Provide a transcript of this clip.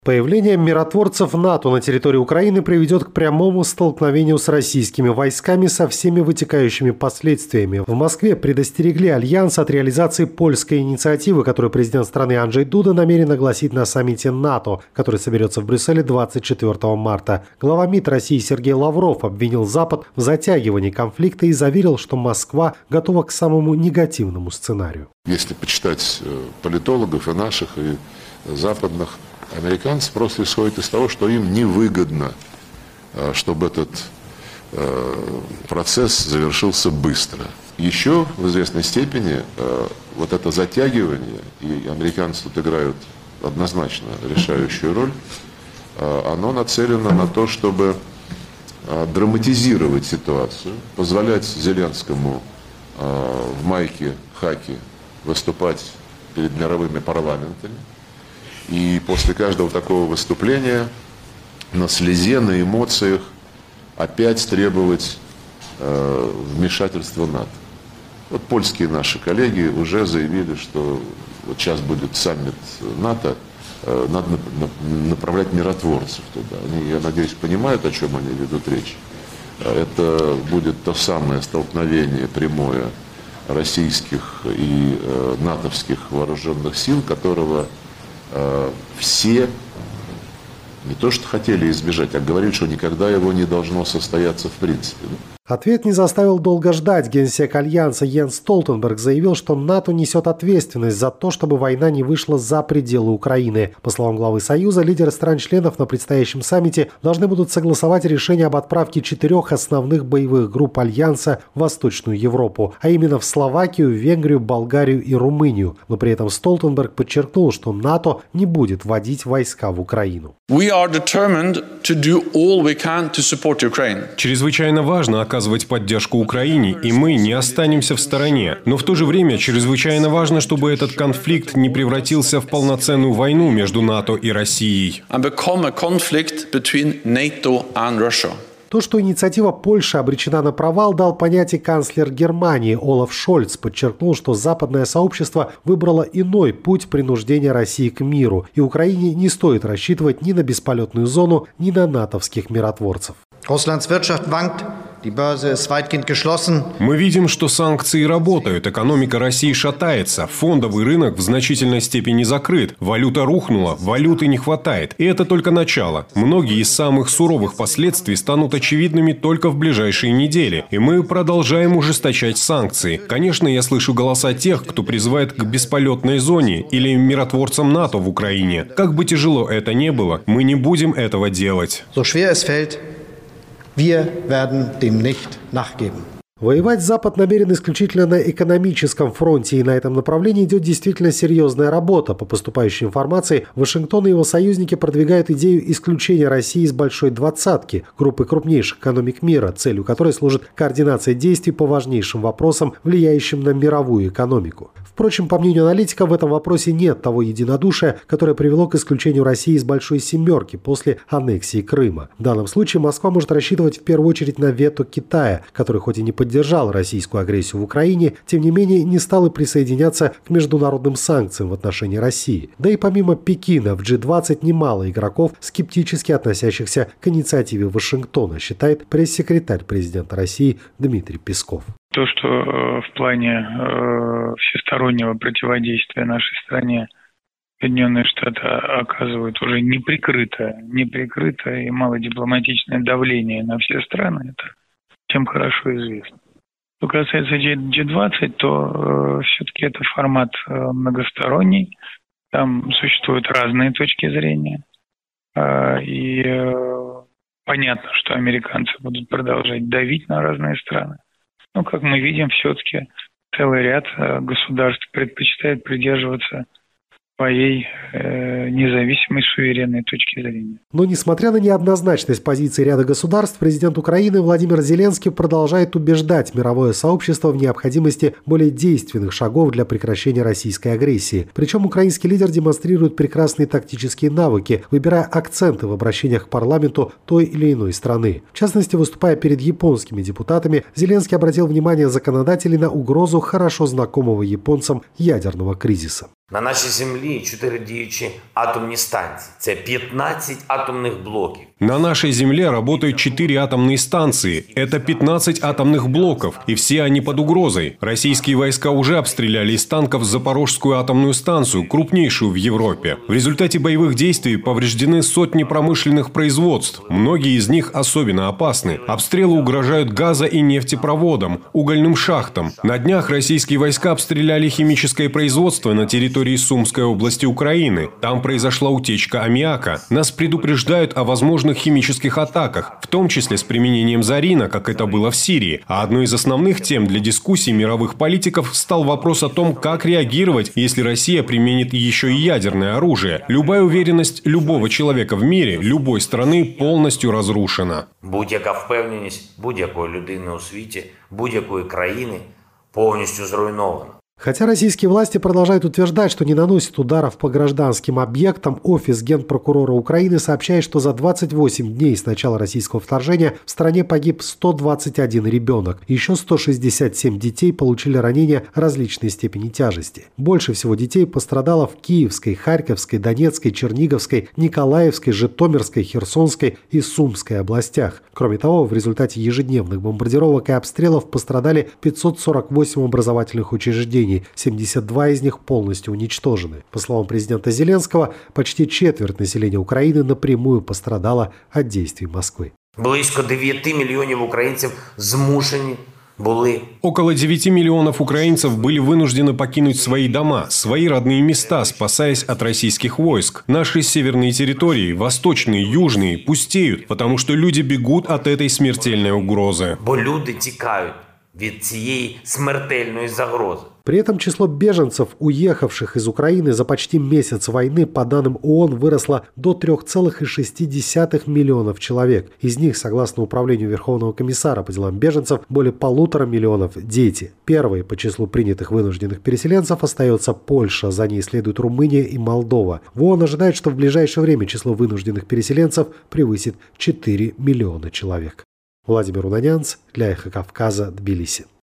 Появление миротворцев НАТО на территории Украины приведет к прямому столкновению с российскими войсками со всеми вытекающими последствиями. В Москве предостерегли Альянс от реализации польской инициативы, которую президент страны Анджей Дуда намерен огласить на саммите НАТО, который соберется в Брюсселе 24 марта. Глава МИД России Сергей Лавров обвинил Запад в затягивании конфликта и заверил, что Москва готова к самому негативному сценарию. Если почитать политологов и наших, и западных, американцы просто исходят из того, что им невыгодно, чтобы этот процесс завершился быстро. Еще в известной степени вот это затягивание, и американцы тут играют однозначно решающую роль, оно нацелено на то, чтобы драматизировать ситуацию, позволять Зеленскому в майке, хаки выступать перед мировыми парламентами. И после каждого такого выступления на слезе, на эмоциях опять требовать вмешательства НАТО. Вот польские наши коллеги уже заявили, что вот сейчас будет саммит НАТО, надо направлять миротворцев туда. Они, я надеюсь, понимают, о чем они ведут речь. Это будет то самое столкновение прямое российских и натовских вооруженных сил, которого все не то что хотели избежать, а говорили, что никогда его не должно состояться в принципе. Ответ не заставил долго ждать. Генсек Альянса Йенс Столтенберг заявил, что НАТО несет ответственность за то, чтобы война не вышла за пределы Украины. По словам главы Союза, лидеры стран-членов на предстоящем саммите должны будут согласовать решение об отправке 4 основных боевых групп Альянса в Восточную Европу, а именно в Словакию, Венгрию, Болгарию и Румынию. Но при этом Столтенберг подчеркнул, что НАТО не будет вводить войска в Украину. Чрезвычайно важно оказывать поддержку Украине, и мы не останемся в стороне. Но в то же время чрезвычайно важно, чтобы этот конфликт не превратился в полноценную войну между НАТО и Россией. То, что инициатива Польши обречена на провал, дал понять и канцлер Германии Олаф Шольц. Подчеркнул, что западное сообщество выбрало иной путь принуждения России к миру, и Украине не стоит рассчитывать ни на бесполетную зону, ни на натовских миротворцев. Мы видим, что санкции работают, экономика России шатается, фондовый рынок в значительной степени закрыт, валюта рухнула, валюты не хватает. И это только начало. Многие из самых суровых последствий станут очевидными только в ближайшие недели. И мы продолжаем ужесточать санкции. Конечно, я слышу голоса тех, кто призывает к бесполетной зоне или миротворцам НАТО в Украине. Как бы тяжело это ни было, мы не будем этого делать. Воевать Запад намерен исключительно на экономическом фронте, и на этом направлении идет действительно серьезная работа. По поступающей информации, Вашингтон и его союзники продвигают идею исключения России из Большой двадцатки, группы крупнейших экономик мира, целью которой служит координация действий по важнейшим вопросам, влияющим на мировую экономику. Впрочем, по мнению аналитиков, в этом вопросе нет того единодушия, которое привело к исключению России из Большой семерки после аннексии Крыма. В данном случае Москва может рассчитывать в первую очередь на вето Китая, который хоть и не поддержал российскую агрессию в Украине, тем не менее не стал и присоединяться к международным санкциям в отношении России. Да и помимо Пекина в G20 немало игроков, скептически относящихся к инициативе Вашингтона, считает пресс-секретарь президента России Дмитрий Песков. То, что в плане всестороннего противодействия нашей стране Соединенные Штаты оказывают уже неприкрытое и малодипломатичное давление на все страны, это всем хорошо известно. Что касается G20, то все-таки это формат многосторонний, там существуют разные точки зрения, и понятно, что американцы будут продолжать давить на разные страны. Но, как мы видим, все-таки целый ряд государств предпочитает придерживаться своей независимой, суверенной точки зрения. Но, несмотря на неоднозначность позиции ряда государств, президент Украины Владимир Зеленский продолжает убеждать мировое сообщество в необходимости более действенных шагов для прекращения российской агрессии. Причем украинский лидер демонстрирует прекрасные тактические навыки, выбирая акценты в обращениях к парламенту той или иной страны. В частности, выступая перед японскими депутатами, Зеленский обратил внимание законодателей на угрозу хорошо знакомого японцам ядерного кризиса. На нашій землі 4 діючі атомні станції. Це 15 атомных блоков. На нашей Земле работают 4 атомные станции. Это 15 атомных блоков, и все они под угрозой. Российские войска уже обстреляли из танков Запорожскую атомную станцию, крупнейшую в Европе. В результате боевых действий повреждены сотни промышленных производств. Многие из них особенно опасны. Обстрелы угрожают газо- и нефтепроводам, угольным шахтам. На днях российские войска обстреляли химическое производство на территории Сумской области Украины. Там произошла утечка аммиака. Нас предупреждают о возможных химических атаках, в том числе с применением зарина, как это было в Сирии. А одной из основных тем для дискуссий мировых политиков стал вопрос о том, как реагировать, если Россия применит еще и ядерное оружие. Любая уверенность любого человека в мире, любой страны полностью разрушена. Будь-яка впевненість будь-якої людини у світі, будь-якої країни повністю зруйнована. Хотя российские власти продолжают утверждать, что не наносят ударов по гражданским объектам, офис генпрокурора Украины сообщает, что за 28 дней с начала российского вторжения в стране погиб 121 ребенок. Еще 167 детей получили ранения различной степени тяжести. Больше всего детей пострадало в Киевской, Харьковской, Донецкой, Черниговской, Николаевской, Житомирской, Херсонской и Сумской областях. Кроме того, в результате ежедневных бомбардировок и обстрелов пострадали 548 образовательных учреждений. 72 из них полностью уничтожены. По словам президента Зеленского, почти четверть населения Украины напрямую пострадала от действий Москвы. Близько 9 мільйонів українців змушені були. Около 9 миллионов украинцев были вынуждены покинуть свои дома, свои родные места, спасаясь от российских войск. Наши северные территории, восточные, южные, пустеют, потому что люди бегут от этой смертельной угрозы. Бо люди тікають від цієї смертельної загрози. При этом число беженцев, уехавших из Украины за почти месяц войны, по данным ООН, выросло до 3,6 миллионов человек. Из них, согласно Управлению Верховного комиссара по делам беженцев, более 1,5 миллиона – дети. Первой по числу принятых вынужденных переселенцев остается Польша, за ней следуют Румыния и Молдова. В ООН ожидают, что в ближайшее время число вынужденных переселенцев превысит 4 миллиона человек. Владимир Унанянц для Эхо Кавказа, Тбилиси.